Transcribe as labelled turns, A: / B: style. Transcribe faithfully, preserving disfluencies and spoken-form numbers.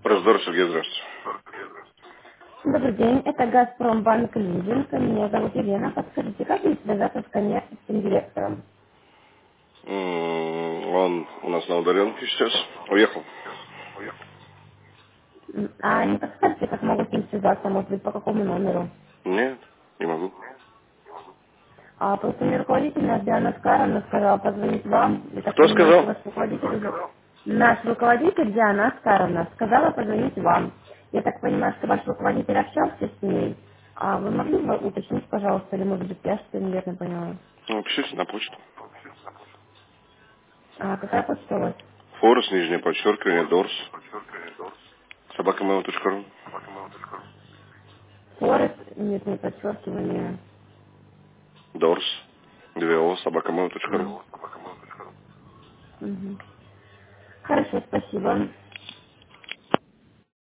A: Раздор, Сергей, здравствуйте.
B: Добрый день, это Газпромбанк Лизинг. Меня зовут Елена. Подскажите, как мне связаться с коммерческим директором?
A: М, Он у нас на удаленке сейчас. Уехал?
B: М, А не подскажете, как могу с ним связаться, может быть, по какому номеру?
A: Нет, не могу.
B: А просто мне руководитель наш Диана Скаровна сказала позвонить вам. Я так
A: Кто
B: понимаю, что
A: сказал?
B: ваш руководитель уже... Наш руководитель Диана Скаровна сказала позвонить вам. Я так понимаю, что ваш руководитель общался с ней. А вы могли бы уточнить, пожалуйста, или, может быть, я что-то неверно поняла?
A: Ну, пишите на почту.
B: А какая почта у вас?
A: Форус, нижнее подчеркивание, Дорс. собака мэйл точка ру.
B: Форест, нет, не подчеркивание.
A: Дорс. две о, собака мэйл точка ру.
B: Мгм. Хорошо, спасибо.